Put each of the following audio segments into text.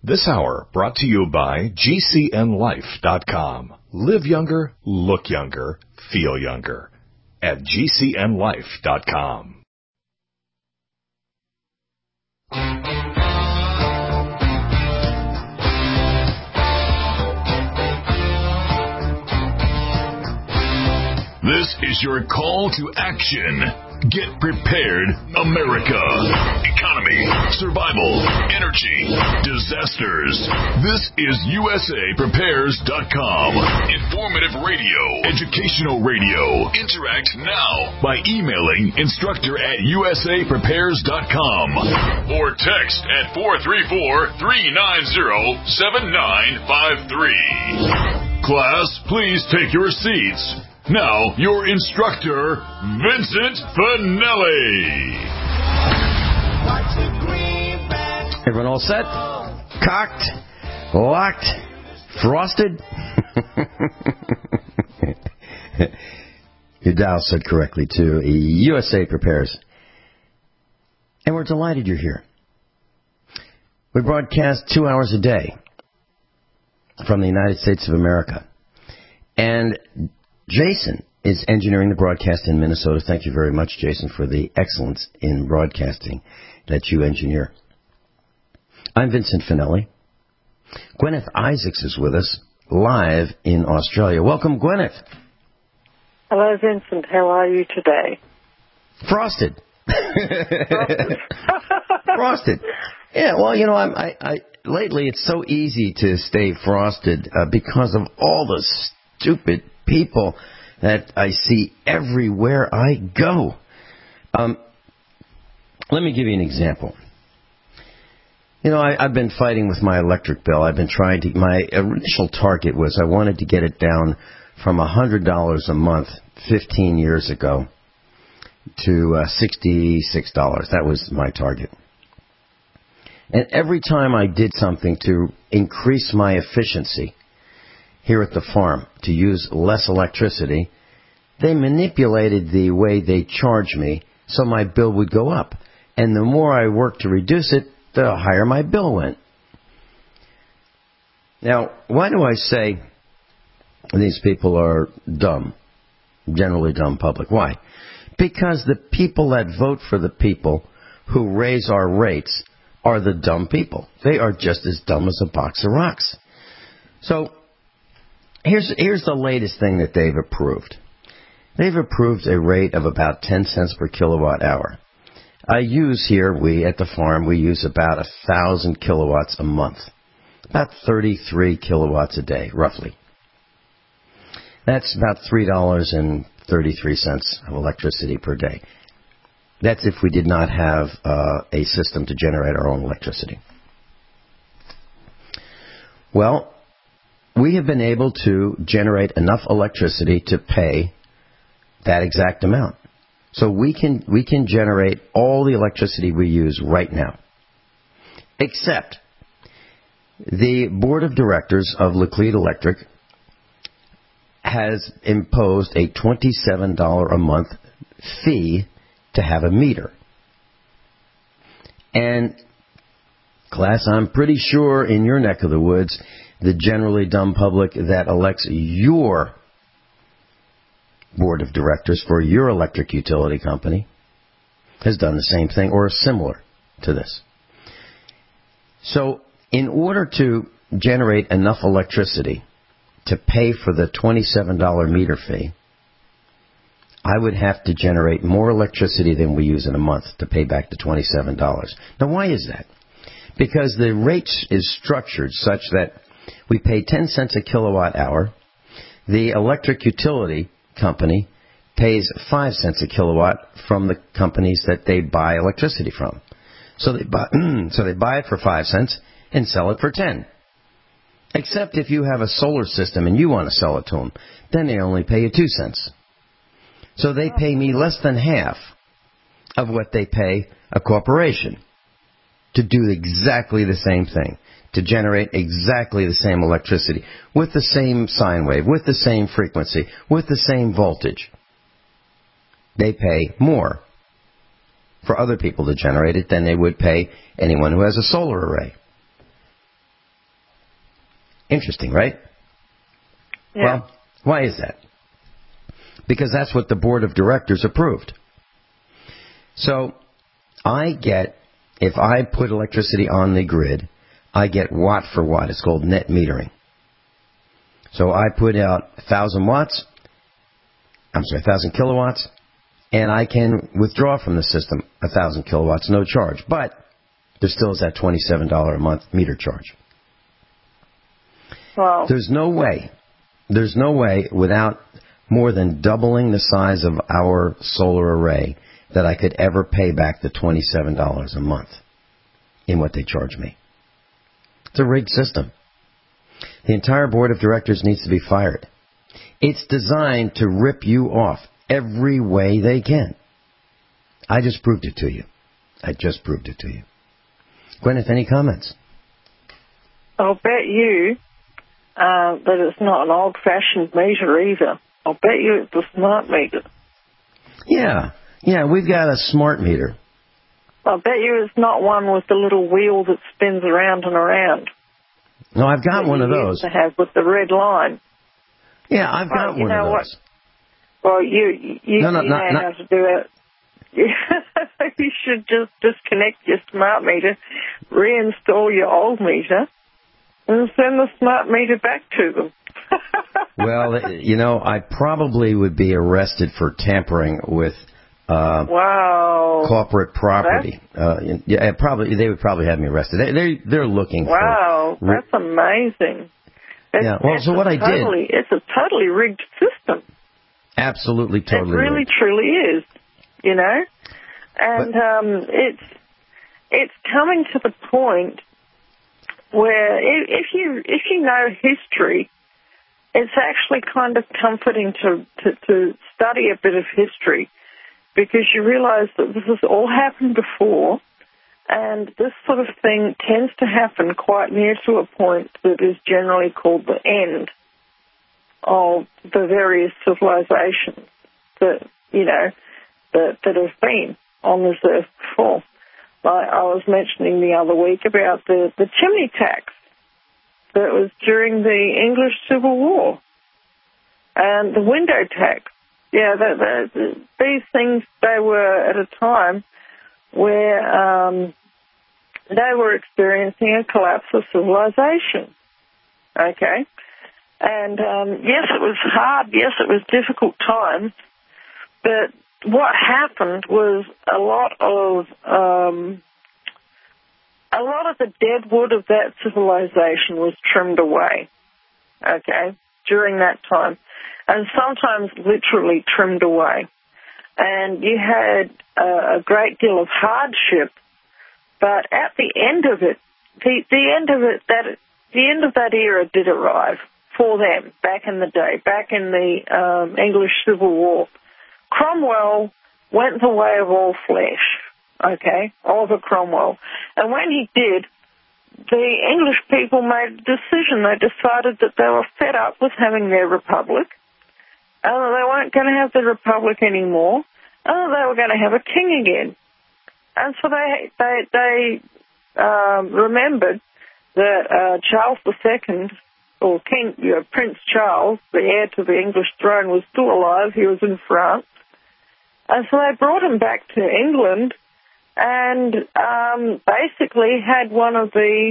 This hour brought to you by GCNLife.com. Live younger, look younger, feel younger at GCNLife.com. This is your call to action. Get prepared, America. Economy, survival, energy, disasters. This is USAPrepares.com. Informative radio, educational radio. Interact now by emailing instructor@USAPrepares.com or text at 434-390-7953. Class, please take your seats. Now, your instructor, Vincent Finelli. Everyone all set? Cocked? Locked? Frosted? Your dial said correctly, too. USA Prepares. And we're delighted you're here. We broadcast 2 hours a day from the United States of America. And Jason is engineering the broadcast in Minnesota. Thank you very much, Jason, for the excellence in broadcasting that you engineer. I'm Vincent Finelli. Gwyneth Isaacs is with us live in Australia. Welcome, Gwyneth. Hello, Vincent. How are you today? Frosted. Frosted. Yeah, well, you know, I lately it's so easy to stay frosted because of all the stupid people that I see everywhere I go. Let me give you an example. You know, I've been fighting with my electric bill. I've been trying to, my initial target was I wanted to get it down from $100 a month 15 years ago to $66. That was my target. And every time I did something to increase my efficiency here at the farm, to use less electricity, they manipulated the way they charge me so my bill would go up. And the more I worked to reduce it, the higher my bill went. Now, why do I say these people are dumb, generally dumb public? Why? Because the people that vote for the people who raise our rates are the dumb people. They are just as dumb as a box of rocks. So, Here's the latest thing that they've approved. They've approved a rate of about 10 cents per kilowatt hour. We at the farm, we use about 1,000 kilowatts a month. About 33 kilowatts a day, roughly. That's about $3.33 of electricity per day. That's if we did not have a system to generate our own electricity. Well, we have been able to generate enough electricity to pay that exact amount. So we can generate all the electricity we use right now. Except the board of directors of Laclede Electric has imposed a $27 a month fee to have a meter. And, class, I'm pretty sure in your neck of the woods, the generally dumb public that elects your board of directors for your electric utility company has done the same thing or similar to this. So, in order to generate enough electricity to pay for the $27 meter fee, I would have to generate more electricity than we use in a month to pay back the $27. Now, why is that? Because the rate is structured such that we pay 10 cents a kilowatt hour. The electric utility company pays 5 cents a kilowatt from the companies that they buy electricity from. So they buy it for 5 cents and sell it for 10. Except if you have a solar system and you want to sell it to them, then they only pay you 2 cents. So they pay me less than half of what they pay a corporation to do exactly the same thing, to generate exactly the same electricity, with the same sine wave, with the same frequency, with the same voltage. They pay more for other people to generate it than they would pay anyone who has a solar array. Interesting, right? Yeah. Well, why is that? Because that's what the board of directors approved. So I get, if I put electricity on the grid, I get watt for watt. It's called net metering. So I put out 1,000 kilowatts, and I can withdraw from the system 1,000 kilowatts, no charge. But there still is that $27 a month meter charge. Wow. There's no way without more than doubling the size of our solar array that I could ever pay back the $27 a month in what they charge me. It's a rigged system. The entire board of directors needs to be fired. It's designed to rip you off every way they can. I just proved it to you. Gwyneth, any comments? I'll bet you that it's not an old-fashioned meter either. I'll bet you it's a smart meter. Yeah, we've got a smart meter. I'll bet you it's not one with the little wheel that spins around and around. No, I've got one of those. To have with the red line. Yeah, I've got one of those. Well, you know how to do it. You should just disconnect your smart meter, reinstall your old meter, and send the smart meter back to them. Well, I probably would be arrested for tampering with corporate property. Probably they would probably have me arrested. They're looking for. Wow, that's amazing. So what I did. It's a totally rigged system. Absolutely, totally. It really, rigged. truly is. And it's coming to the point where if you know history, it's actually kind of comforting to study a bit of history, because you realize that this has all happened before, and this sort of thing tends to happen quite near to a point that is generally called the end of the various civilizations that have been on this earth before. Like I was mentioning the other week about the chimney tax that was during the English Civil War, and the window tax. Yeah, these things, they were at a time where they were experiencing a collapse of civilization. Okay? And yes, it was hard. Yes, it was difficult times. But what happened was a lot of the dead wood of that civilization was trimmed away. Okay, during that time, and sometimes literally trimmed away. And you had a great deal of hardship. But at the end of it, the end of that era did arrive for them back in the day, back in the English Civil War. Cromwell went the way of all flesh, okay, Oliver Cromwell. And when he did, the English people made a decision. They decided that they were fed up with having their republic, and that they weren't going to have the republic anymore, and that they were going to have a king again. And so they remembered that Charles II, or Prince Charles, the heir to the English throne, was still alive. He was in France. And so they brought him back to England and basically had one of the,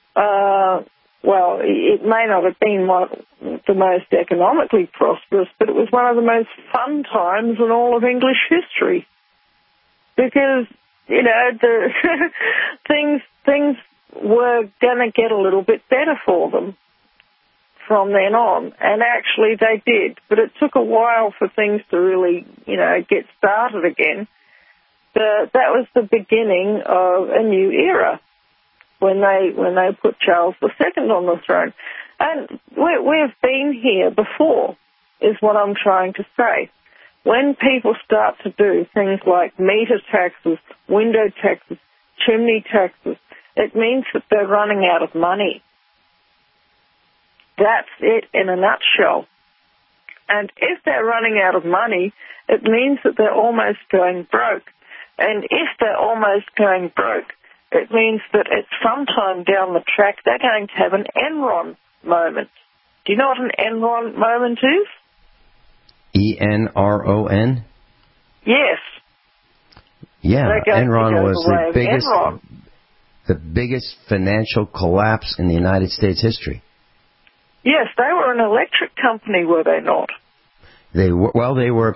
it may not have been the most economically prosperous, but it was one of the most fun times in all of English history. Because, the things were going to get a little bit better for them from then on, and actually they did. But it took a while for things to really, get started again. That was the beginning of a new era when they put Charles II on the throne. And we've been here before, is what I'm trying to say. When people start to do things like meter taxes, window taxes, chimney taxes, it means that they're running out of money. That's it in a nutshell. And if they're running out of money, it means that they're almost going broke. And if they're almost going broke, it means that at some time down the track, they're going to have an Enron moment. Do you know what an Enron moment is? ENRON? Yes. Yeah, Enron was the biggest financial collapse in the United States history. Yes, they were an electric company, were they not? They were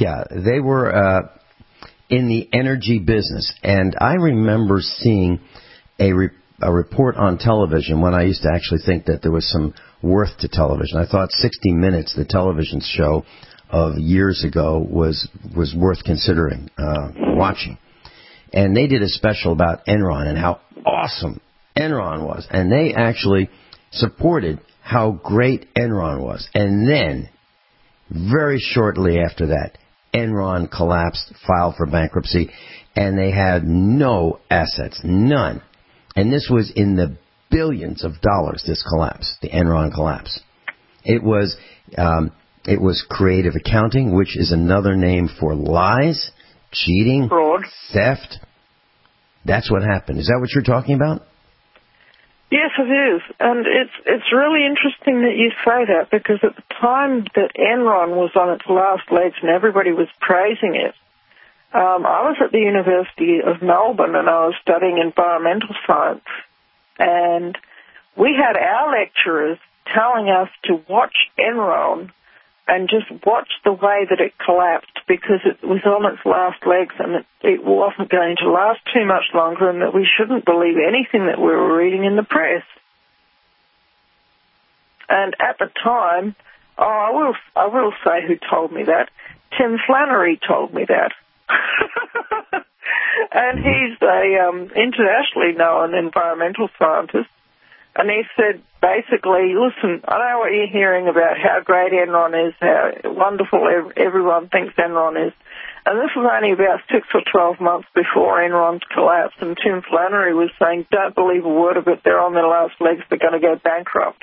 in the energy business. And I remember seeing a report on television when I used to actually think that there was some worth to television. I thought 60 Minutes, the television show of years ago, was worth considering watching. And they did a special about Enron and how awesome Enron was. And they actually supported how great Enron was. And then, very shortly after that, Enron collapsed, filed for bankruptcy, and they had no assets, none. And this was in the billions of dollars, this collapse, the Enron collapse. It was creative accounting, which is another name for lies, cheating, fraud, theft. That's what happened. Is that what you're talking about? Yes, it is. And it's really interesting that you say that, because at the time that Enron was on its last legs and everybody was praising it, I was at the University of Melbourne and I was studying environmental science. And we had our lecturers telling us to watch Enron and just watch the way that it collapsed, because it was on its last legs and it wasn't going to last too much longer, and that we shouldn't believe anything that we were reading in the press. And at the time, I will say who told me that. Tim Flannery told me that. And he's a internationally known environmental scientist. And he said, basically, listen, I know what you're hearing about how great Enron is, how wonderful everyone thinks Enron is. And this was only about 6 or 12 months before Enron's collapse. And Tim Flannery was saying, don't believe a word of it. They're on their last legs. They're going to go bankrupt.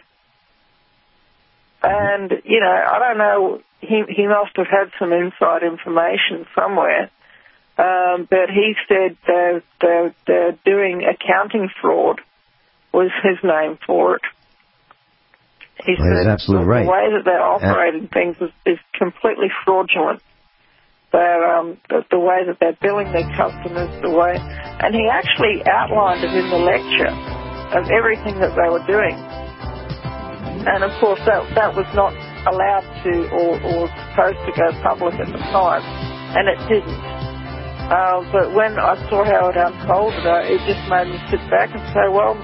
And, you know, I don't know, he must have had some inside information somewhere. But he said they're doing accounting fraud, was his name for it. He said absolutely right. The way that they're operating things is completely fraudulent. The way that they're billing their customers, and he actually outlined it in the lecture of everything that they were doing. And of course that was not allowed to or supposed to go public at the time, and it didn't. But when I saw how it unfolded, it just made me sit back and say, well,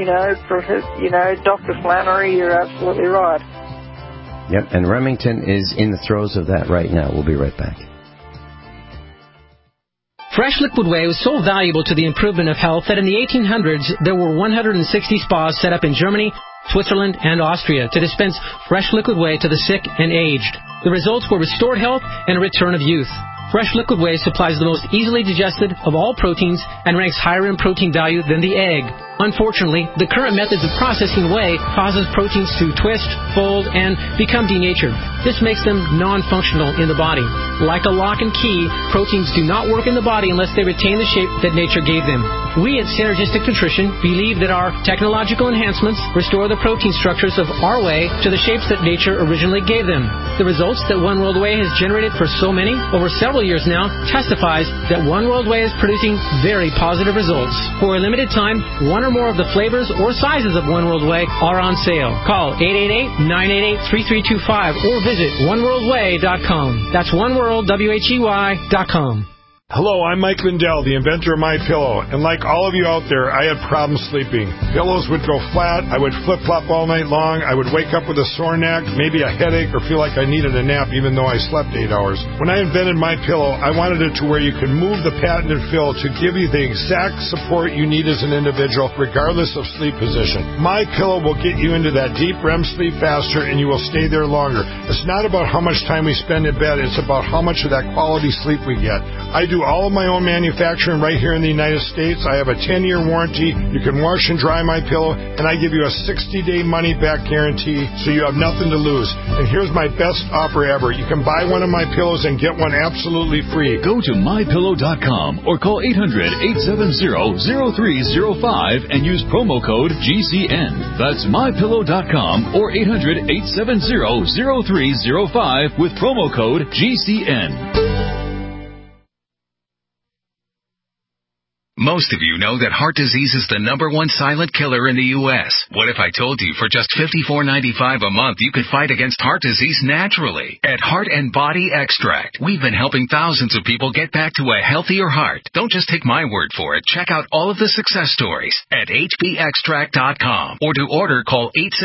Dr. Flannery, you're absolutely right. Yep, and Remington is in the throes of that right now. We'll be right back. Fresh Liquid Whey was so valuable to the improvement of health that in the 1800s, there were 160 spas set up in Germany, Switzerland, and Austria to dispense fresh liquid whey to the sick and aged. The results were restored health and a return of youth. Fresh Liquid Whey supplies the most easily digested of all proteins and ranks higher in protein value than the egg. Unfortunately, the current methods of processing whey causes proteins to twist, fold, and become denatured. This makes them non-functional in the body. Like a lock and key, proteins do not work in the body unless they retain the shape that nature gave them. We at Synergistic Nutrition believe that our technological enhancements restore the protein structures of our whey to the shapes that nature originally gave them. The results that One World Whey has generated for so many, over several years now, testifies that One World Whey is producing very positive results. For a limited time, one or more of the flavors or sizes of One World Whey are on sale. Call 888-988-3325 or visit oneworldwhey.com. That's oneworldwhey.com. Hello, I'm Mike Lindell, the inventor of MyPillow, and like all of you out there, I had problems sleeping. Pillows would go flat, I would flip-flop all night long, I would wake up with a sore neck, maybe a headache, or feel like I needed a nap even though I slept 8 hours. When I invented MyPillow, I wanted it to where you could move the patented fill to give you the exact support you need as an individual, regardless of sleep position. MyPillow will get you into that deep REM sleep faster, and you will stay there longer. It's not about how much time we spend in bed, it's about how much of that quality sleep we get. I do do all of my own manufacturing right here in the United States. I have a 10-year warranty. You can wash and dry my pillow, and I give you a 60-day money-back guarantee, so you have nothing to lose. And here's my best offer ever. You can buy one of my pillows and get one absolutely free. Go to mypillow.com or call 800-870-0305 and use promo code GCN. That's mypillow.com or 800-870-0305 with promo code GCN. Most of you know that heart disease is the #1 silent killer in the U.S. What if I told you for just $54.95 a month you could fight against heart disease naturally? At Heart and Body Extract, we've been helping thousands of people get back to a healthier heart. Don't just take my word for it. Check out all of the success stories at hbextract.com. Or to order, call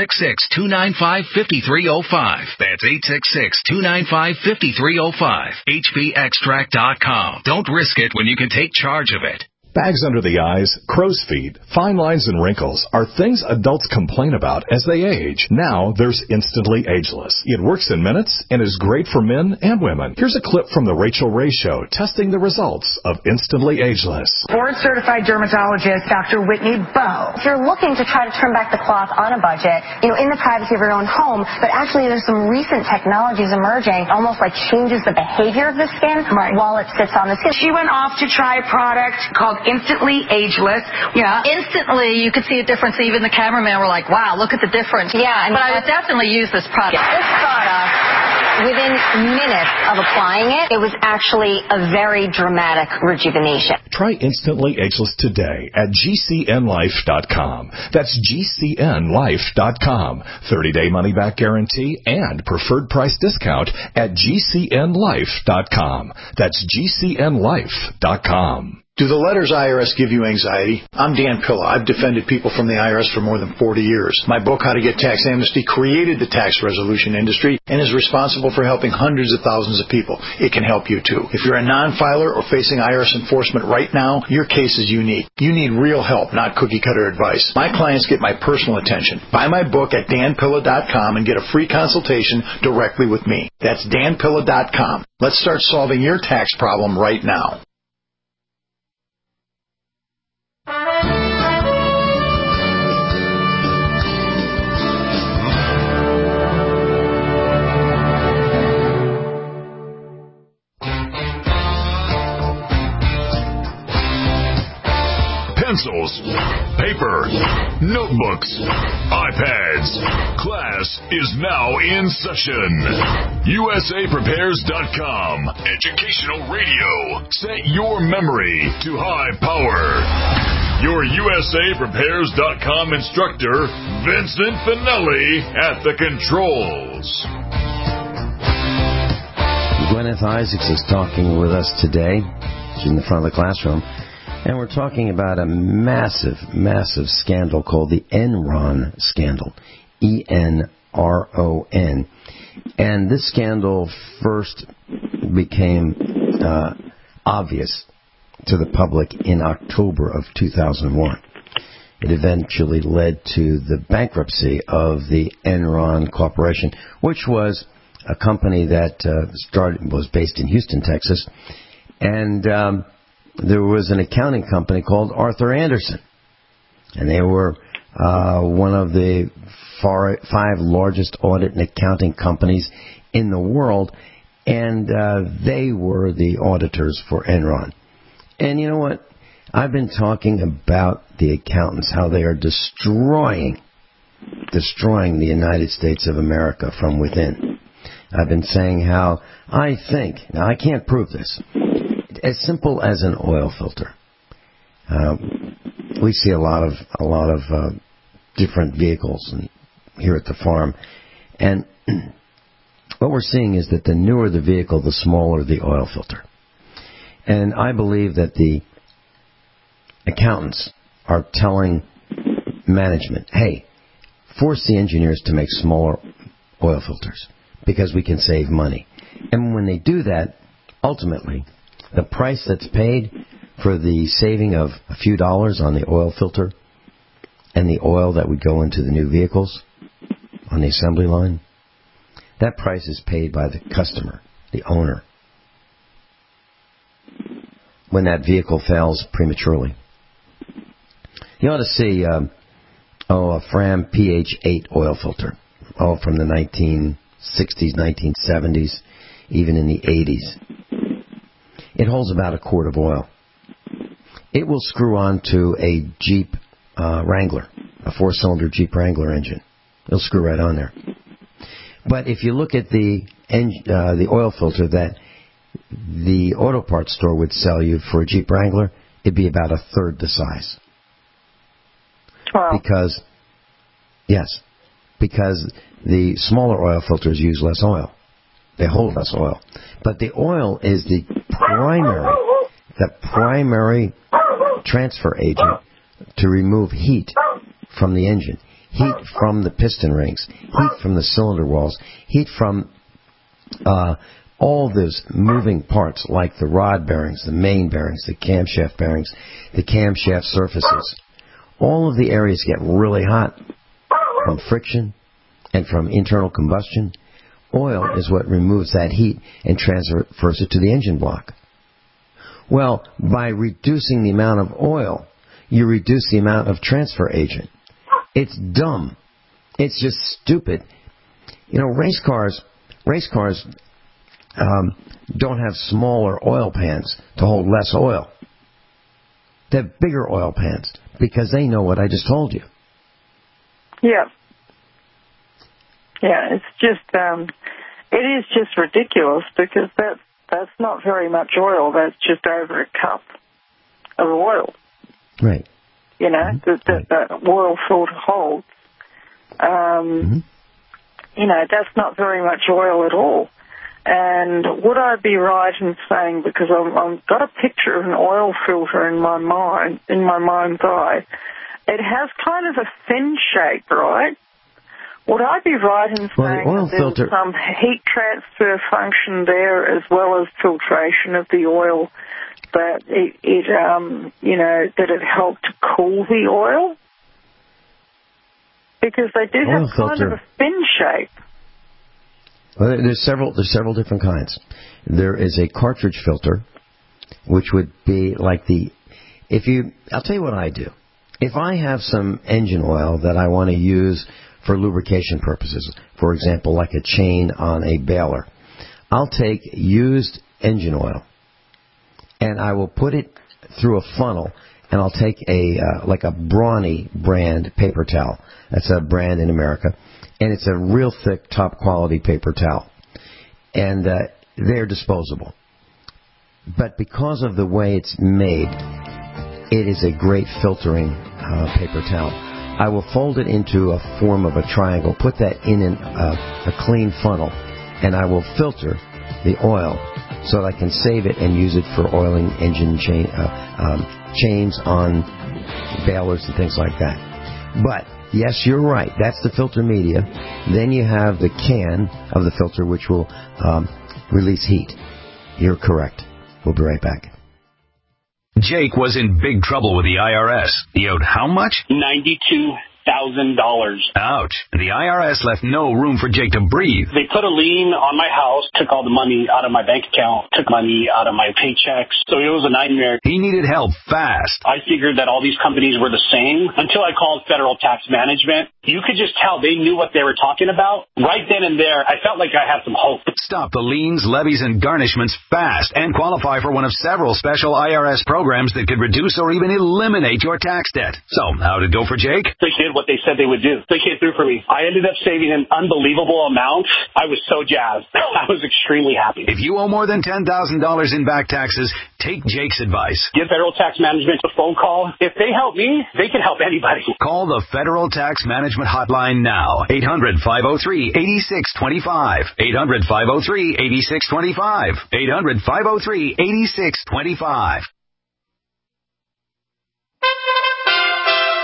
866-295-5305. That's 866-295-5305. hbextract.com. Don't risk it when you can take charge of it. Bags under the eyes, crow's feet, fine lines, and wrinkles are things adults complain about as they age. Now there's Instantly Ageless. It works in minutes and is great for men and women. Here's a clip from the Rachel Ray Show testing the results of Instantly Ageless. Board-certified dermatologist Dr. Whitney Bowe. If you're looking to try to turn back the clock on a budget, in the privacy of your own home, but actually there's some recent technologies emerging, almost like changes the behavior of the skin while it sits on the skin. She went off to try a product called Instantly Ageless. Yeah. Instantly, you could see a difference. Even the cameraman were like, wow, look at the difference. Yeah. But I would definitely use this product. This product, within minutes of applying it, it was actually a very dramatic rejuvenation. Try Instantly Ageless today at GCNlife.com. That's GCNlife.com. 30-day money-back guarantee and preferred price discount at GCNlife.com. That's GCNlife.com. Do the letters IRS give you anxiety? I'm Dan Pilla. I've defended people from the IRS for more than 40 years. My book, How to Get Tax Amnesty, created the tax resolution industry and is responsible for helping hundreds of thousands of people. It can help you, too. If you're a non-filer or facing IRS enforcement right now, your case is unique. You need real help, not cookie-cutter advice. My clients get my personal attention. Buy my book at danpilla.com and get a free consultation directly with me. That's danpilla.com. Let's start solving your tax problem right now. Pencils, paper, notebooks, iPads. Class is now in session. USAPrepares.com. Educational radio. Set your memory to high power. Your USAPrepares.com instructor, Vincent Finelli, at the controls. Gwyneth Isaacs is talking with us today. She's in the front of the classroom. And we're talking about a massive, massive scandal called the Enron scandal. E-N-R-O-N. And this scandal first became obvious to the public in October of 2001. It eventually led to the bankruptcy of the Enron Corporation, which was a company that was based in Houston, Texas. And there was an accounting company called Arthur Andersen, and they were one of the 5 largest audit and accounting companies in the world, and they were the auditors for Enron. And you know what? I've been talking about the accountants, how they are destroying the United States of America from within. I've been saying how I think, now I can't prove this, as simple as an oil filter. We see a lot of different vehicles here at the farm, and what we're seeing is that the newer the vehicle, the smaller the oil filter. And I believe that the accountants are telling management, hey, force the engineers to make smaller oil filters because we can save money. And when they do that, ultimately, the price that's paid for the saving of a few dollars on the oil filter and the oil that would go into the new vehicles on the assembly line, that price is paid by the customer, the owner. when that vehicle fails prematurely. You ought to see a Fram PH8 oil filter, from the 1960s, 1970s, even in the 80s. It holds about a quart of oil. It will screw onto a Jeep Wrangler, a 4-cylinder Jeep Wrangler engine. It'll screw right on there. But if you look at the oil filter that the auto parts store would sell you for a Jeep Wrangler, it'd be about a third the size. Wow. Because the smaller oil filters use less oil. They hold less oil. But the oil is the primary transfer agent to remove heat from the engine, heat from the piston rings, heat from the cylinder walls, heat from all those moving parts like the rod bearings, the main bearings, the camshaft bearings, the camshaft surfaces. All of the areas get really hot from friction and from internal combustion. Oil is what removes that heat and transfers it to the engine block. Well, by reducing the amount of oil, you reduce the amount of transfer agent. It's dumb. It's just stupid. You know, race cars don't have smaller oil pans to hold less oil. They have bigger oil pans because they know what I just told you. Yeah. Yeah, it's just, it is just ridiculous because that's not very much oil. That's just over a cup of oil. Right. You know, that oil filter holds. You know, that's not very much oil at all. And would I be right in saying, because I've got a picture of an oil filter in my mind's eye, it has kind of a fin shape, right? Would I be right in saying that there's some heat transfer function there as well as filtration of the oil, that that it helped to cool the oil? Because they do have kind of a fin shape. Well, there's several different kinds. There is a cartridge filter, which would be like I'll tell you what I do. If I have some engine oil that I want to use for lubrication purposes, for example, like a chain on a baler, I'll take used engine oil and I will put it through a funnel, and I'll take like a Brawny brand paper towel. That's a brand in America. And it's a real thick, top-quality paper towel. And they're disposable. But because of the way it's made, it is a great filtering paper towel. I will fold it into a form of a triangle, put that in a clean funnel, and I will filter the oil so that I can save it and use it for oiling engine chains on balers and things like that. But yes, you're right. That's the filter media. Then you have the can of the filter, which will release heat. You're correct. We'll be right back. Jake was in big trouble with the IRS. He owed how much? $92,000. Ouch. The IRS left no room for Jake to breathe. They put a lien on my house, took all the money out of my bank account, took money out of my paychecks. So it was a nightmare. He needed help fast. I figured that all these companies were the same until I called Federal Tax Management. You could just tell they knew what they were talking about. Right then and there, I felt like I had some hope. Stop the liens, levies, and garnishments fast and qualify for one of several special IRS programs that could reduce or even eliminate your tax debt. So, how'd it go for Jake? They did what they said they would do. They came through for me. I ended up saving an unbelievable amount. I was so jazzed. I was extremely happy. If you owe more than $10,000 in back taxes, take Jake's advice. Give Federal Tax Management a phone call. If they help me, they can help anybody. Call the Federal Tax Management Hotline now. 800-503-8625. 800-503-8625. 800-503-8625.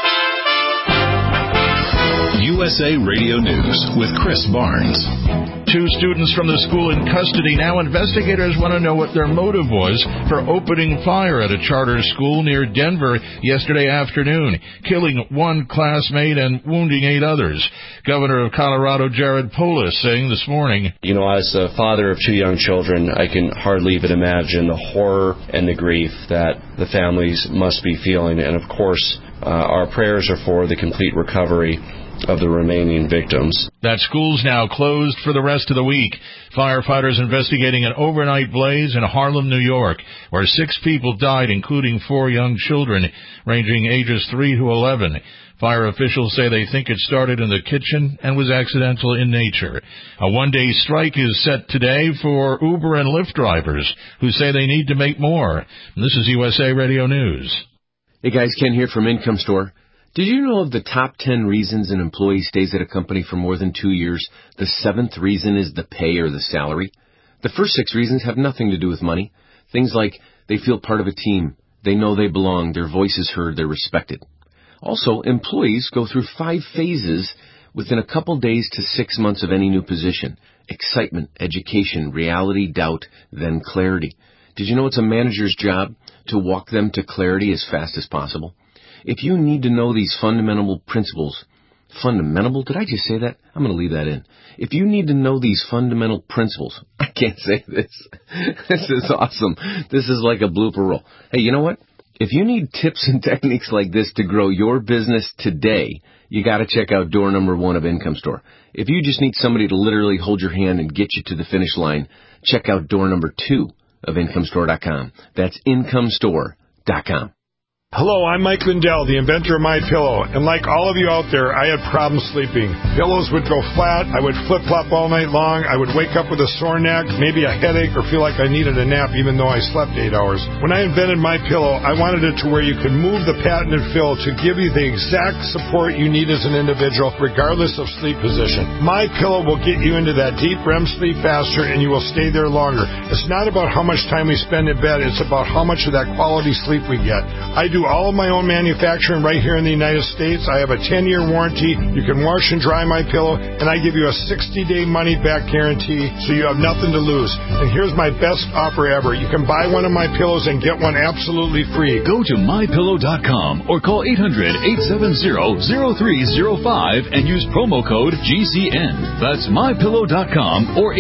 USA Radio News with Chris Barnes. 2 students from the school in custody. Now investigators want to know what their motive was for opening fire at a charter school near Denver yesterday afternoon, killing 1 classmate and wounding 8 others. Governor of Colorado Jared Polis saying this morning, You know, as a father of 2 young children, I can hardly even imagine the horror and the grief that the families must be feeling. And of course, our prayers are for the complete recovery of the remaining victims. That school's now closed for the rest of the week. Firefighters investigating an overnight blaze in Harlem, New York, where 6 people died, including 4 young children, ranging ages 3 to 11. Fire officials say they think it started in the kitchen and was accidental in nature. A 1-day strike is set today for Uber and Lyft drivers, who say they need to make more. This is USA Radio News. Hey guys, Ken here from Income Store. Did you know of the top 10 reasons an employee stays at a company for more than 2 years? The 7th reason is the pay or the salary. The first 6 reasons have nothing to do with money. Things like they feel part of a team, they know they belong, their voice is heard, they're respected. Also, employees go through 5 phases within a couple days to 6 months of any new position. Excitement, education, reality, doubt, then clarity. Did you know it's a manager's job to walk them to clarity as fast as possible? If you need to know these fundamental principles, did I just say that? I'm going to leave that in. If you need to know these fundamental principles, I can't say this. This is awesome. This is like a blooper roll. Hey, you know what? If you need tips and techniques like this to grow your business today, you got to check out door number 1 of Income Store. If you just need somebody to literally hold your hand and get you to the finish line, check out door number 2 of IncomeStore.com. That's IncomeStore.com. Hello, I'm Mike Lindell, the inventor of MyPillow, and like all of you out there, I had problems sleeping. Pillows would go flat, I would flip-flop all night long, I would wake up with a sore neck, maybe a headache, or feel like I needed a nap even though I slept 8 hours. When I invented MyPillow, I wanted it to where you could move the patented fill to give you the exact support you need as an individual, regardless of sleep position. MyPillow will get you into that deep REM sleep faster, and you will stay there longer. It's not about how much time we spend in bed, it's about how much of that quality sleep we get. I do all of my own manufacturing right here in the United States. I have a 10-year warranty. You can wash and dry my pillow, and I give you a 60-day money-back guarantee, so you have nothing to lose. And here's my best offer ever. You can buy one of my pillows and get one absolutely free. Go to MyPillow.com or call 800-870-0305 and use promo code GCN. That's MyPillow.com or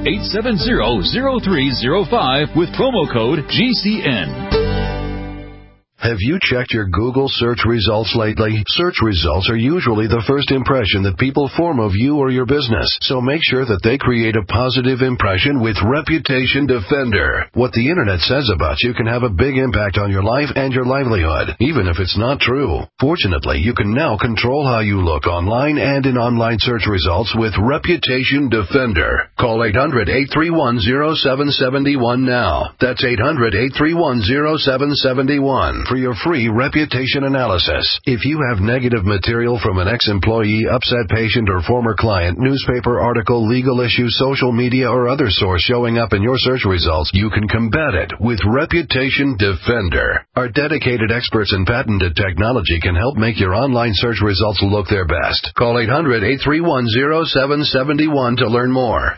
800-870-0305 with promo code GCN. Have you checked your Google search results lately? Search results are usually the first impression that people form of you or your business, so make sure that they create a positive impression with Reputation Defender. What the internet says about you can have a big impact on your life and your livelihood, even if it's not true. Fortunately, you can now control how you look online and in online search results with Reputation Defender. Call 800-831-0771 now. That's 800-831-0771. For your free reputation analysis. If you have negative material from an ex-employee, upset patient, or former client, newspaper article, legal issue, social media, or other source showing up in your search results, you can combat it with Reputation Defender. Our dedicated experts in patented technology can help make your online search results look their best. Call 800-831-0771 to learn more.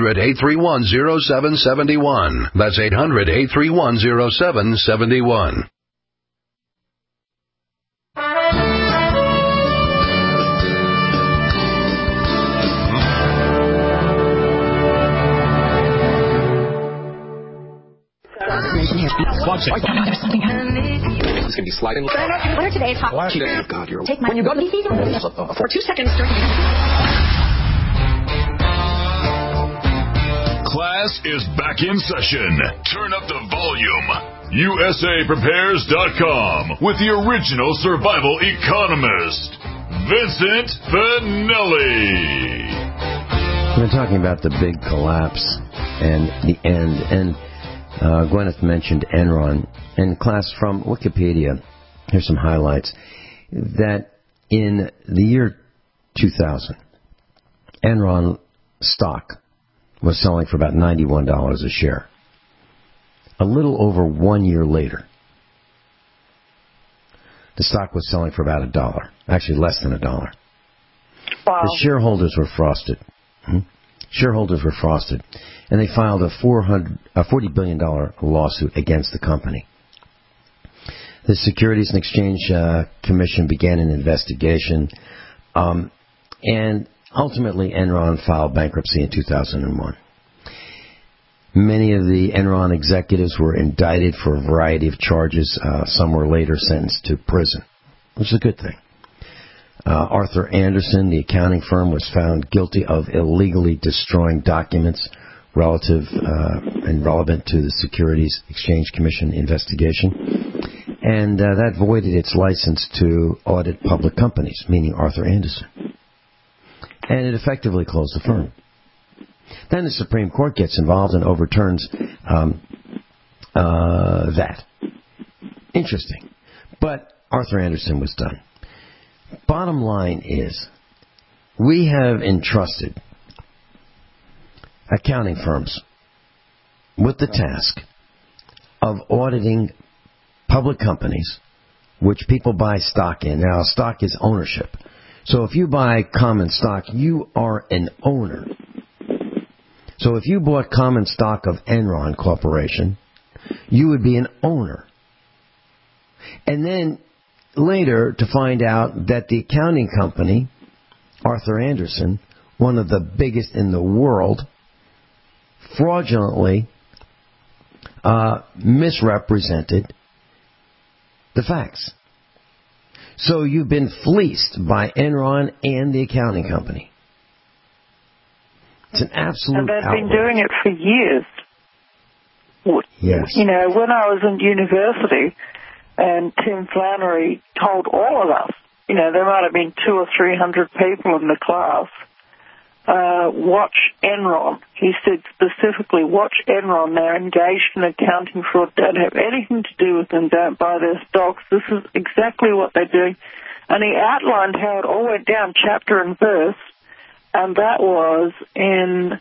800-831-0771. That's 800-831-0771. Watch it. There's something happening. This can be sliding. Winner today top. Oh God, you're. Take my. When you go to for 2 seconds. Class is back in session. Turn up the volume. USAPrepares.com with the original survival economist, Vincent Finelli. We've been talking about the big collapse and the end, and Gwyneth mentioned Enron. And class, from Wikipedia, here's some highlights. That in the year 2000, Enron stock was selling for about $91 a share. A little over 1 year later, the stock was selling for about $1. Actually, less than $1. Wow. The shareholders were frosted. Shareholders were frosted, and they filed a $40 billion lawsuit against the company. The Securities and Exchange Commission began an investigation, and ultimately Enron filed bankruptcy in 2001. Many of the Enron executives were indicted for a variety of charges. Some were later sentenced to prison, which is a good thing. Arthur Andersen, the accounting firm, was found guilty of illegally destroying documents relative and relevant to the Securities Exchange Commission investigation. And that voided its license to audit public companies, meaning Arthur Andersen. And it effectively closed the firm. Then the Supreme Court gets involved and overturns that. Interesting. But Arthur Andersen was done. Bottom line is, we have entrusted accounting firms with the task of auditing public companies which people buy stock in. Now, stock is ownership. So if you buy common stock, you are an owner. So if you bought common stock of Enron Corporation, you would be an owner. And then later to find out that the accounting company, Arthur Andersen, one of the biggest in the world, fraudulently misrepresented the facts. So you've been fleeced by Enron and the accounting company. It's an absolute And they've outrage. been doing it for years. Yes. You know, when I was in university, and Tim Flannery told all of us, you know, there might have been 200 or 300 people in the class, watch Enron. He said specifically, watch Enron. They're engaged in accounting fraud. Don't have anything to do with them. Don't buy their stocks. This is exactly what they're doing. And he outlined how it all went down, chapter and verse, and that was in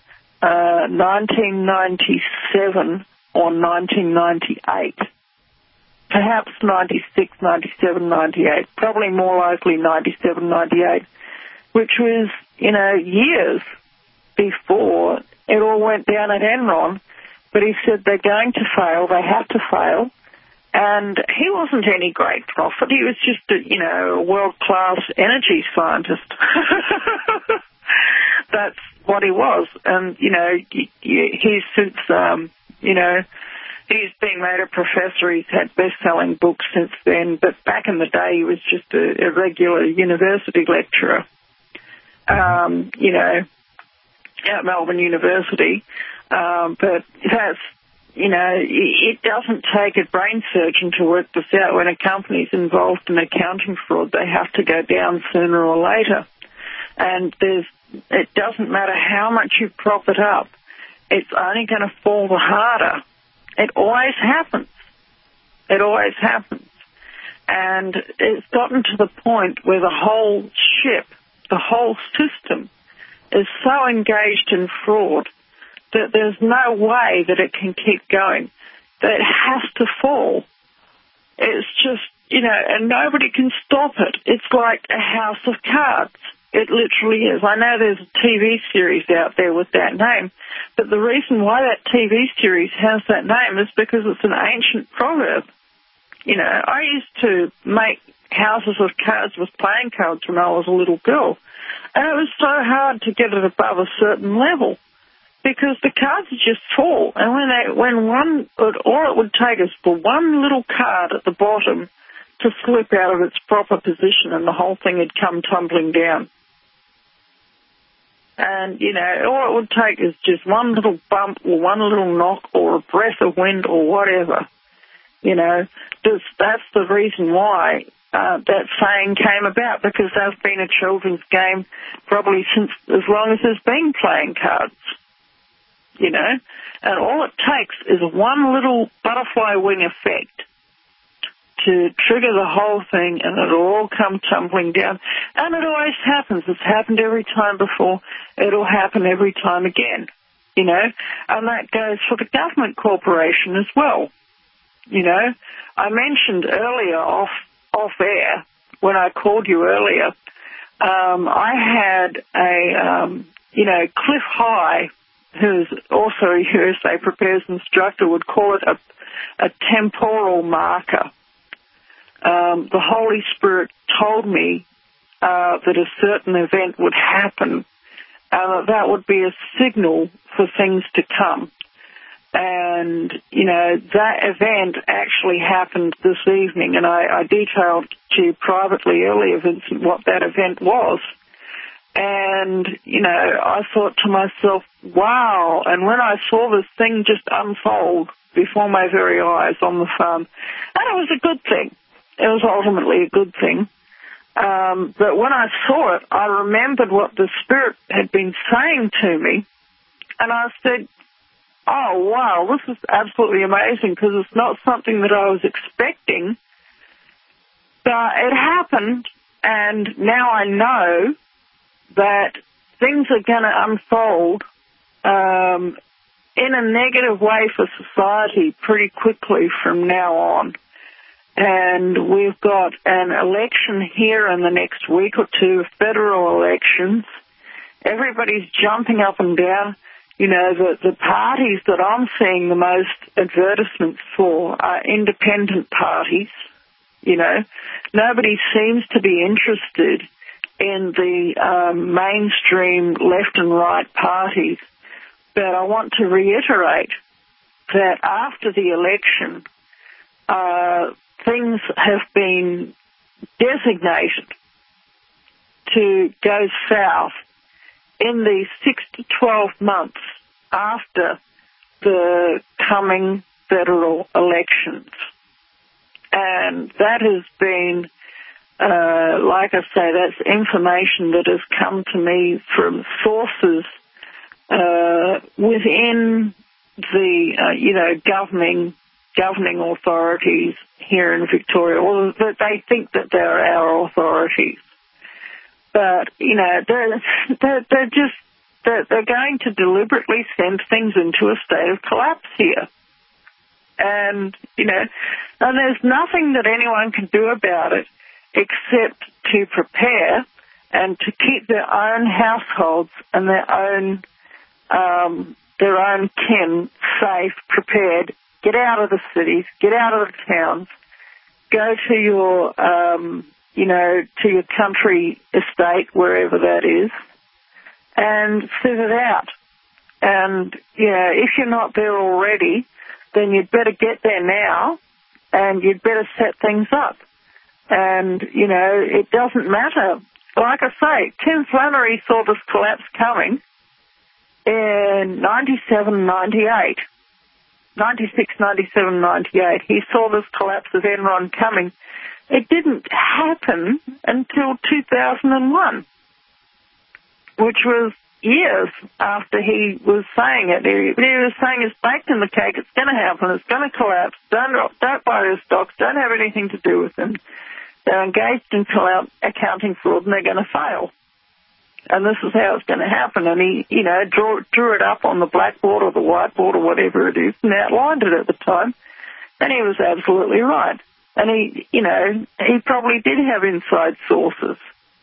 1997 or 1998. Perhaps 96, 97, 98. Probably more likely 97, 98, which was, you know, years before it all went down at Enron. But he said they're going to fail. They have to fail. And he wasn't any great prophet. He was just a, you know, a world-class energy scientist. That's what he was. And, you know, he's since, you know, he's been made a professor. He's had best-selling books since then. But back in the day, he was just a regular university lecturer, you know, at Melbourne University. But that's, you know, it doesn't take a brain surgeon to work this out. When a company's involved in accounting fraud, they have to go down sooner or later. And it doesn't matter how much you prop it up. It's only going to fall the harder. It always happens. It always happens. And it's gotten to the point where the whole ship, the whole system, is so engaged in fraud that there's no way that it can keep going. That it has to fall. It's just, you know, and nobody can stop it. It's like a house of cards. It literally is. I know there's a TV series out there with that name, but the reason why that TV series has that name is because it's an ancient proverb. You know, I used to make houses of cards with playing cards when I was a little girl, and it was so hard to get it above a certain level because the cards would just fall, and all it would take is for one little card at the bottom to slip out of its proper position, and the whole thing had come tumbling down. And, you know, all it would take is just one little bump or one little knock or a breath of wind or whatever. You know, that's the reason why that saying came about, because there's been a children's game probably since as long as there's been playing cards. You know, and all it takes is one little butterfly wing effect to trigger the whole thing, and it'll all come tumbling down. And it always happens. It's happened every time before. It'll happen every time again, you know. And that goes for the government corporation as well. You know, I mentioned earlier off air, when I called you earlier, I had Cliff High, who's also a USA Prepares instructor, would call it a temporal marker. The Holy Spirit told me that a certain event would happen, that would be a signal for things to come. And, that event actually happened this evening, and I detailed to you privately earlier, Vincent, what that event was. And, I thought to myself, wow. And when I saw this thing just unfold before my very eyes on the farm, and it was a good thing. It was ultimately a good thing. But when I saw it, I remembered what the Spirit had been saying to me, and I said, oh, wow, this is absolutely amazing, because it's not something that I was expecting. But it happened, and now I know that things are going to unfold in a negative way for society pretty quickly from now on. And we've got an election here in the next week or two, federal elections. Everybody's jumping up and down. The parties that I'm seeing the most advertisements for are independent parties. Nobody seems to be interested in the mainstream left and right parties. But I want to reiterate that after the election, things have been designated to go south in the 6 to 12 months after the coming federal elections. And that has been, like I say, that's information that has come to me from sources within the, governing authorities here in Victoria, or that they think that they're our authorities. But, they're going to deliberately send things into a state of collapse here. And, and there's nothing that anyone can do about it except to prepare and to keep their own households and their own kin safe, prepared. Get out of the cities, get out of the towns, go to your, to your country estate, wherever that is, and sit it out. And, if you're not there already, then you'd better get there now, and you'd better set things up. And, it doesn't matter. Like I say, Tim Flannery saw this collapse coming in 97, 98. 96, 97, 98. He saw this collapse of Enron coming. It didn't happen until 2001, which was years after he was saying it. He was saying it's baked in the cake, it's going to happen, it's going to collapse, don't buy their stocks, don't have anything to do with them. They're engaged in accounting fraud and they're going to fail. And this is how it's going to happen. And he, drew it up on the blackboard or the whiteboard or whatever it is and outlined it at the time. And he was absolutely right. And he probably did have inside sources,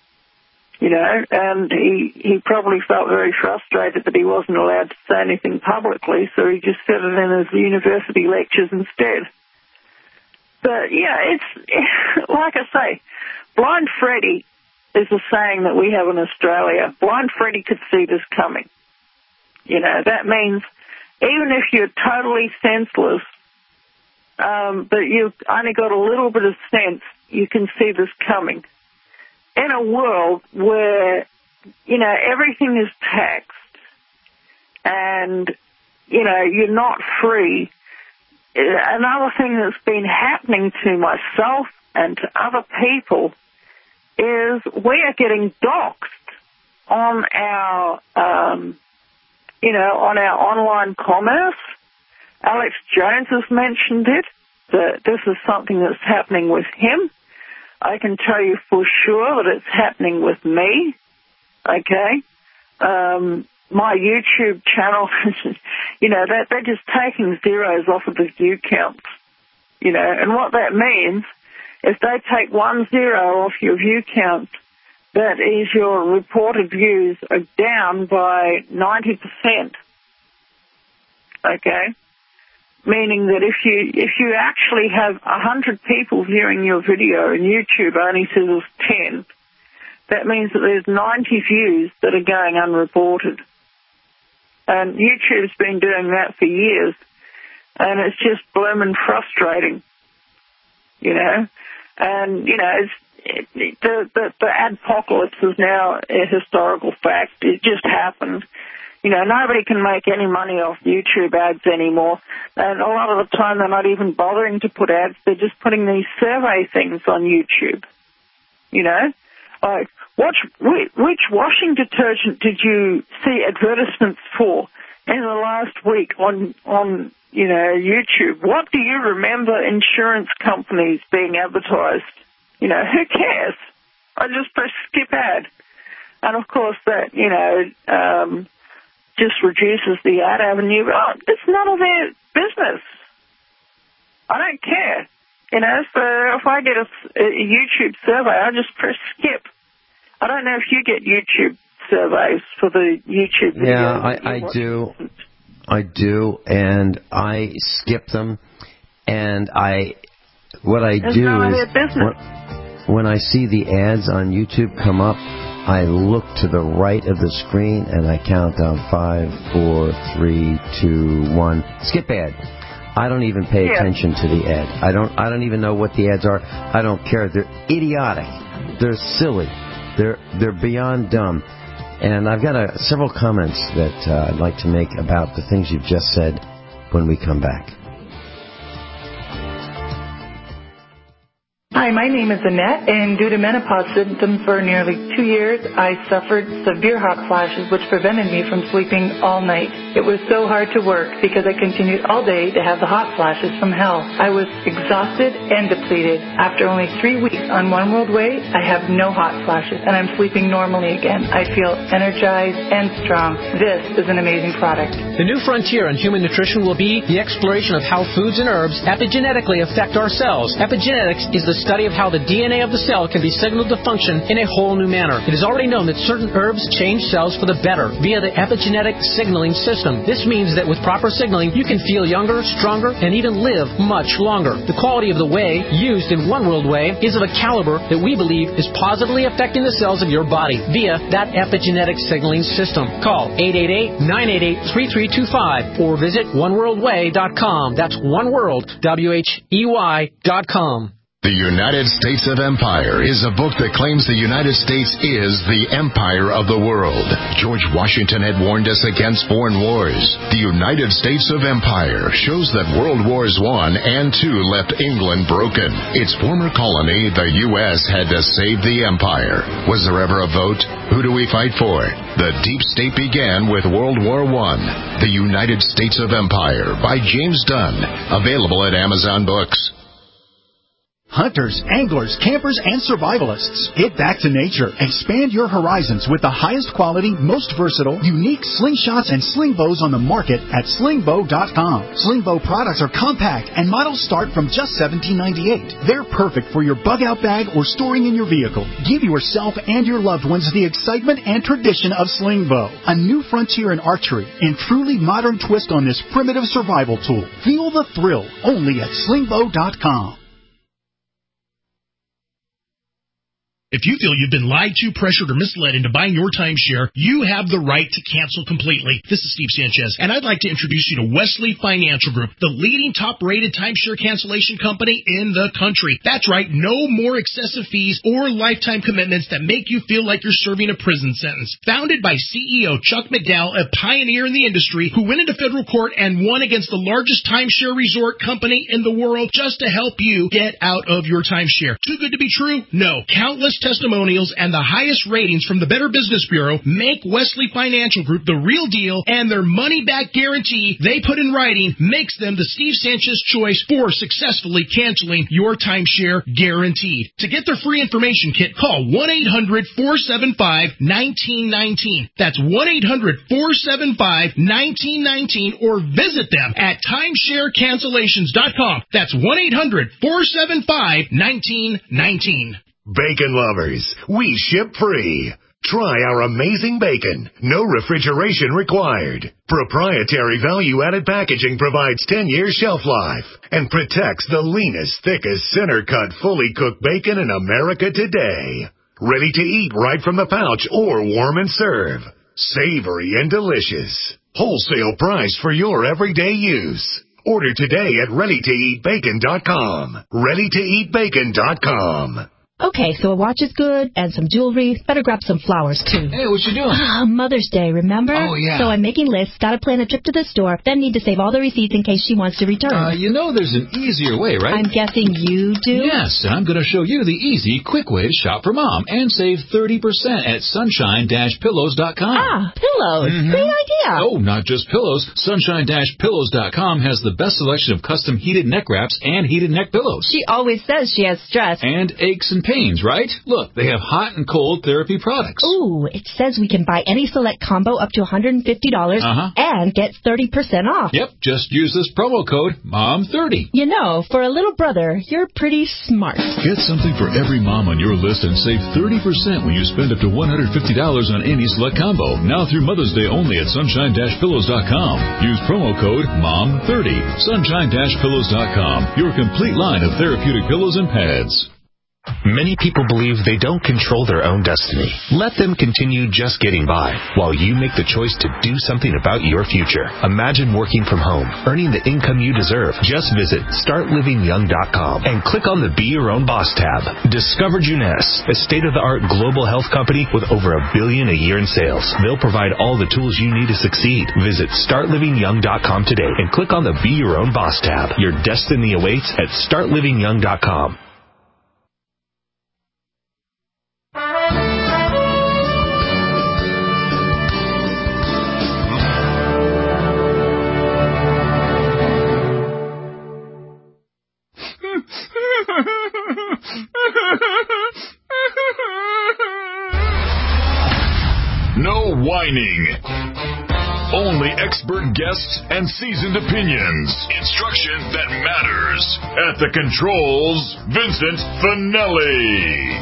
and he probably felt very frustrated that he wasn't allowed to say anything publicly, so he just said it in his university lectures instead. But, it's like I say, Blind Freddy is a saying that we have in Australia. Blind Freddy could see this coming. That means even if you're totally senseless, but you've only got a little bit of sense, you can see this coming. In a world where, everything is taxed and, you're not free. Another thing that's been happening to myself and to other people is we are getting doxxed on our, on our online commerce. Alex Jones has mentioned it, that this is something that's happening with him. I can tell you for sure that it's happening with me, okay? My YouTube channel, they're just taking zeros off of the view counts, and what that means, if they take 1 0 off your view count, that is your reported views are down by 90%. Okay? Meaning that if you actually have 100 people viewing your video and YouTube only says 10, that means that there's 90 views that are going unreported. And YouTube's been doing that for years, and it's just bloomin' frustrating, you know. And, you know, the adpocalypse is now a historical fact. It just happened. You know, nobody can make any money off YouTube ads anymore. And a lot of the time they're not even bothering to put ads. They're just putting these survey things on YouTube. You know? Like, which washing detergent did you see advertisements for in the last week on you know, YouTube? What do you remember insurance companies being advertised? You know, who cares? I just press skip ad. And, of course, that, you know, just reduces the ad avenue. Oh, it's none of their business. I don't care. You know, so if I get a YouTube survey, I just press skip. I don't know if you get YouTube surveys for the YouTube videos. Yeah, I do, and I skip them, and what I do is when I see the ads on YouTube come up, I look to the right of the screen and I count down 5, 4, 3, 2, 1. Skip ad. I don't even pay attention to the ad. I don't even know what the ads are. I don't care. They're idiotic. They're silly. They're beyond dumb. And I've got several comments that I'd like to make about the things you've just said when we come back. Hi, my name is Annette, and due to menopause symptoms for nearly 2 years, I suffered severe hot flashes which prevented me from sleeping all night. It was so hard to work because I continued all day to have the hot flashes from hell. I was exhausted and depleted. After only 3 weeks on One World Way, I have no hot flashes, and I'm sleeping normally again. I feel energized and strong. This is an amazing product. The new frontier in human nutrition will be the exploration of how foods and herbs epigenetically affect our cells. Epigenetics is the study of how the DNA of the cell can be signaled to function in a whole new manner. It is already known that certain herbs change cells for the better via the epigenetic signaling system. This means that with proper signaling, you can feel younger, stronger, and even live much longer. The quality of the whey used in One World Whey is of a caliber that we believe is positively affecting the cells of your body via that epigenetic signaling system. Call 888-988-3325 or visit oneworldway.com. That's oneworld, WHEY.com. The United States of Empire is a book that claims the United States is the empire of the world. George Washington had warned us against foreign wars. The United States of Empire shows that World Wars I and II left England broken. Its former colony, the U.S., had to save the empire. Was there ever a vote? Who do we fight for? The deep state began with World War I. The United States of Empire by James Dunn. Available at Amazon Books. Hunters, anglers, campers, and survivalists. Get back to nature. Expand your horizons with the highest quality, most versatile, unique slingshots and sling bows on the market at slingbow.com. Slingbow products are compact and models start from just $17.98. They're perfect for your bug-out bag or storing in your vehicle. Give yourself and your loved ones the excitement and tradition of Slingbow, a new frontier in archery and truly modern twist on this primitive survival tool. Feel the thrill only at slingbow.com. If you feel you've been lied to, pressured, or misled into buying your timeshare, you have the right to cancel completely. This is Steve Sanchez, and I'd like to introduce you to Wesley Financial Group, the leading top-rated timeshare cancellation company in the country. That's right, no more excessive fees or lifetime commitments that make you feel like you're serving a prison sentence. Founded by CEO Chuck McDowell, a pioneer in the industry who went into federal court and won against the largest timeshare resort company in the world just to help you get out of your timeshare. Too good to be true? No. Countless testimonials and the highest ratings from the Better Business Bureau make Wesley Financial Group the real deal, and their money-back guarantee they put in writing makes them the Steve Sanchez choice for successfully canceling your timeshare guaranteed. To get their free information kit, call 1-800-475-1919. That's 1-800-475-1919, or visit them at timesharecancellations.com. That's 1-800-475-1919. Bacon lovers, we ship free. Try our amazing bacon. No refrigeration required. Proprietary value-added packaging provides 10 years shelf life and protects the leanest, thickest, center-cut, fully cooked bacon in America today. Ready to eat right from the pouch or warm and serve. Savory and delicious. Wholesale price for your everyday use. Order today at ReadyToEatBacon.com. ReadyToEatBacon.com. Okay, so a watch is good, and some jewelry. Better grab some flowers, too. Hey, what you doing? Mother's Day, remember? Oh, yeah. So I'm making lists, gotta plan a trip to the store, then need to save all the receipts in case she wants to return. There's an easier way, right? I'm guessing you do? Yes, and I'm going to show you the easy, quick way to shop for Mom and save 30% at sunshine-pillows.com. Pillows. Great idea. Oh, not just pillows. Sunshine-pillows.com has the best selection of custom heated neck wraps and heated neck pillows. She always says she has stress. And aches and pains, right? Look, they have hot and cold therapy products. Ooh, it says we can buy any select combo up to $150 and get 30% off. Yep, just use this promo code MOM30. You know, for a little brother, you're pretty smart. Get something for every mom on your list and save 30% when you spend up to $150 on any select combo. Now through Mother's Day only at sunshine-pillows.com. Use promo code MOM30. Sunshine-pillows.com. Your complete line of therapeutic pillows and pads. Many people believe they don't control their own destiny. Let them continue just getting by while you make the choice to do something about your future. Imagine working from home, earning the income you deserve. Just visit startlivingyoung.com and click on the Be Your Own Boss tab. Discover Juness, a state-of-the-art global health company with over $1 billion a year in sales. They'll provide all the tools you need to succeed. Visit startlivingyoung.com today and click on the Be Your Own Boss tab. Your destiny awaits at startlivingyoung.com. No whining. Only expert guests and seasoned opinions. Instruction that matters. At the controls, Vincent Finelli.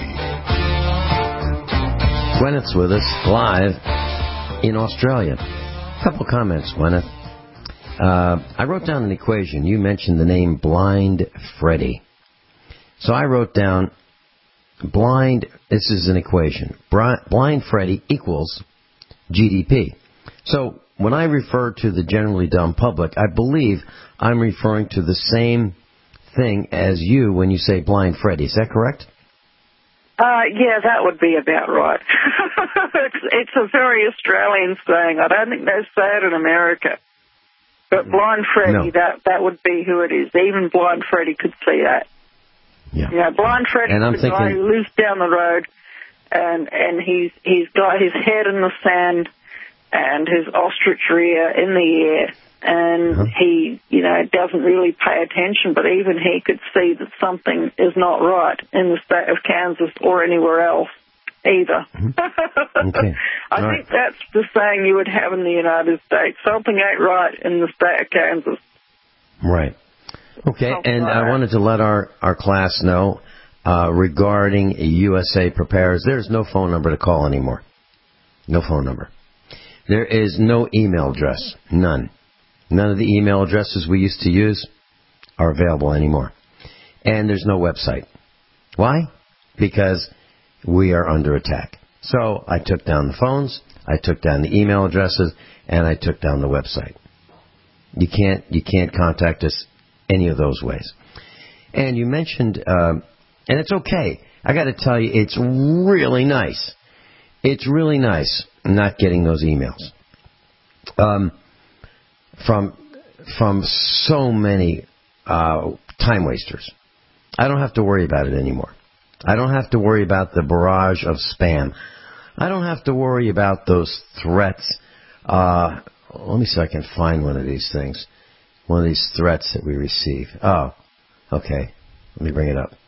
Gwyneth's with us live in Australia. A couple comments, Gwyneth. I wrote down an equation. You mentioned the name Blind Freddy. So I wrote down this is an equation. Blind Freddy equals GDP. So when I refer to the generally dumb public, I believe I'm referring to the same thing as you when you say Blind Freddy. Is that correct? Yeah, that would be about right. It's a very Australian saying. I don't think they say it in America. But Blind Freddy, that would be who it is. Even Blind Freddy could see that. Yeah. You know, Blind Freddy is the guy who lives down the road, and he's got his head in the sand and his ostrich ear in the air, and he, doesn't really pay attention, but even he could see that something is not right in the state of Kansas or anywhere else either. Okay. I think that's the saying you would have in the United States. Something ain't right in the state of Kansas. Right. Okay, and I wanted to let our class know regarding USA Prepares, there's no phone number to call anymore. No phone number. There is no email address. None. None of the email addresses we used to use are available anymore. And there's no website. Why? Because we are under attack. So I took down the phones, I took down the email addresses, and I took down the website. You can't contact us any of those ways. And you mentioned, and it's okay. I got to tell you, it's really nice. It's really nice not getting those emails from so many time wasters. I don't have to worry about it anymore. I don't have to worry about the barrage of spam. I don't have to worry about those threats. Let me see if I can find one of these things. One of these threats that we receive. Oh, okay. Let me bring it up.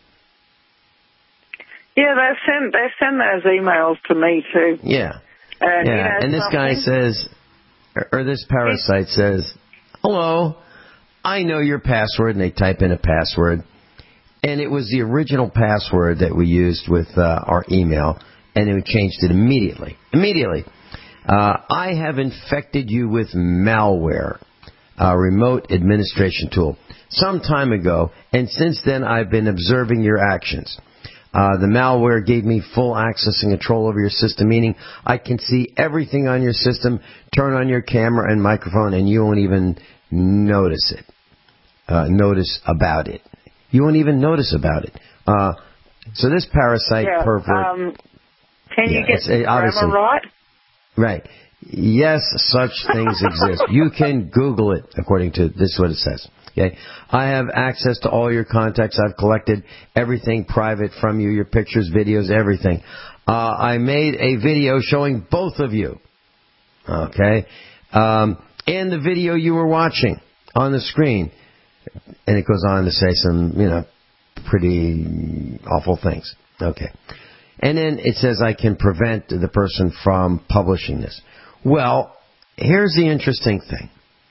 Yeah, they send those emails to me too. Yeah. And, and this guy says, or this parasite says, "Hello, I know your password," and they type in a password, And it was the original password that we used with our email, and we changed it immediately. Immediately. I have infected you with malware, a remote administration tool, some time ago, and since then I've been observing your actions. The malware gave me full access and control over your system, meaning I can see everything on your system, turn on your camera and microphone, and you won't even notice it. Notice about it. You won't even notice about it. So this parasite pervert... can you get the grammar right? Right. Yes, such things exist. You can Google it, according to this is what it says. Okay. I have access to all your contacts. I've collected everything private from you, your pictures, videos, everything. I made a video showing both of you. Okay. And the video you were watching on the screen. And it goes on to say some, pretty awful things. Okay. And then it says I can prevent the person from publishing this. Well, here's the interesting thing.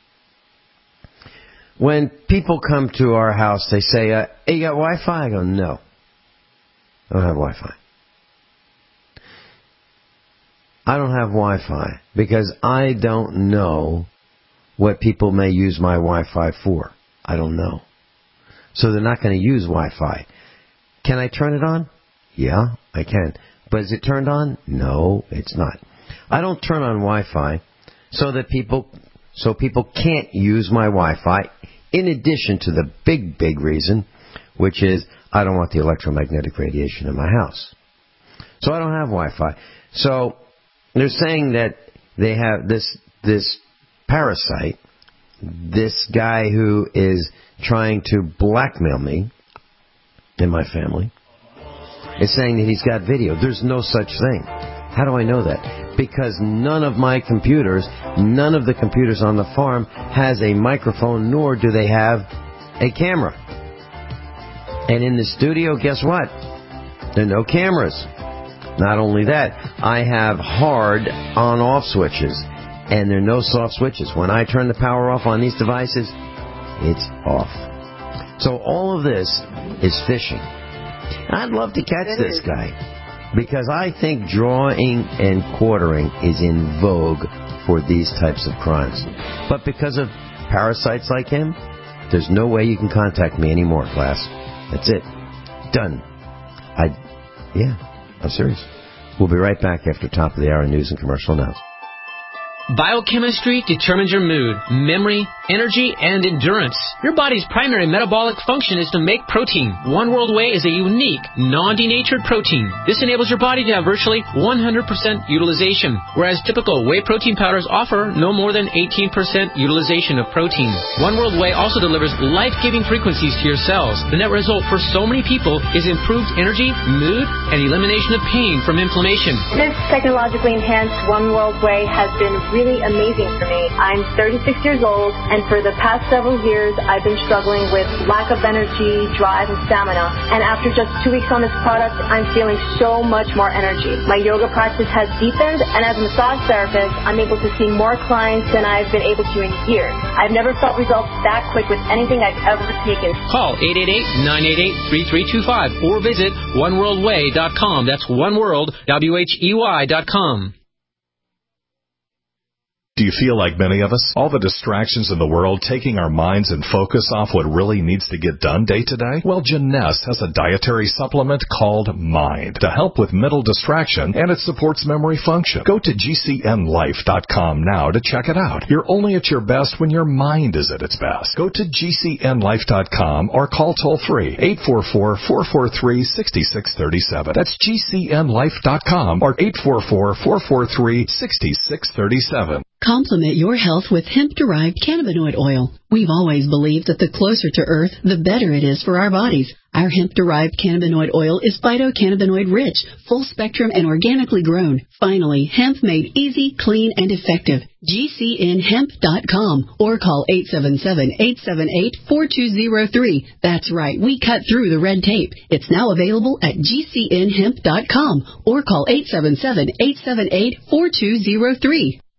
When people come to our house, they say, hey, you got Wi-Fi? I go, no. I don't have Wi-Fi. I don't have Wi-Fi because I don't know what people may use my Wi-Fi for. I don't know. So they're not going to use Wi-Fi. Can I turn it on? Yeah, I can. But is it turned on? No, it's not. I don't turn on Wi-Fi so people can't use my Wi-Fi, in addition to the big reason, which is I don't want the electromagnetic radiation in my house. So I don't have Wi-Fi. So they're saying that they have this parasite, this guy who is trying to blackmail me and my family, is saying that he's got video. There's no such thing. How do I know that? Because none of my computers, none of the computers on the farm has a microphone, nor do they have a camera. And in the studio, guess what? There are no cameras. Not only that, I have hard on-off switches, and there are no soft switches. When I turn the power off on these devices, it's off. So all of this is phishing. I'd love to catch this guy, because I think drawing and quartering is in vogue for these types of crimes. But because of parasites like him, there's no way you can contact me anymore, class. That's it. Done. I'm serious. We'll be right back after top of the hour news and commercial announcements. Biochemistry determines your mood, memory, energy, and endurance. Your body's primary metabolic function is to make protein. One World Whey is a unique, non-denatured protein. This enables your body to have virtually 100% utilization, whereas typical whey protein powders offer no more than 18% utilization of protein. One World Whey also delivers life-giving frequencies to your cells. The net result for so many people is improved energy, mood, and elimination of pain from inflammation. This technologically enhanced One World Whey has been really amazing for me. I'm 36 years old, and for the past several years, I've been struggling with lack of energy, drive, and stamina. And after just 2 weeks on this product, I'm feeling so much more energy. My yoga practice has deepened, and as a massage therapist, I'm able to see more clients than I've been able to in years. I've never felt results that quick with anything I've ever taken. Call 888-988-3325 or visit oneworldwhey.com. That's oneworld, WHEY.com. Do you feel like many of us? All the distractions in the world taking our minds and focus off what really needs to get done day to day? Well, Jeunesse has a dietary supplement called Mind to help with mental distraction, and it supports memory function. Go to GCNlife.com now to check it out. You're only at your best when your mind is at its best. Go to GCNlife.com or call toll-free 844-443-6637. That's GCNlife.com or 844-443-6637. Complement your health with hemp-derived cannabinoid oil. We've always believed that the closer to Earth, the better it is for our bodies. Our hemp-derived cannabinoid oil is phytocannabinoid rich, full-spectrum, and organically grown. Finally, hemp made easy, clean, and effective. GCNhemp.com or call 877-878-4203. That's right, we cut through the red tape. It's now available at GCNhemp.com or call 877-878-4203.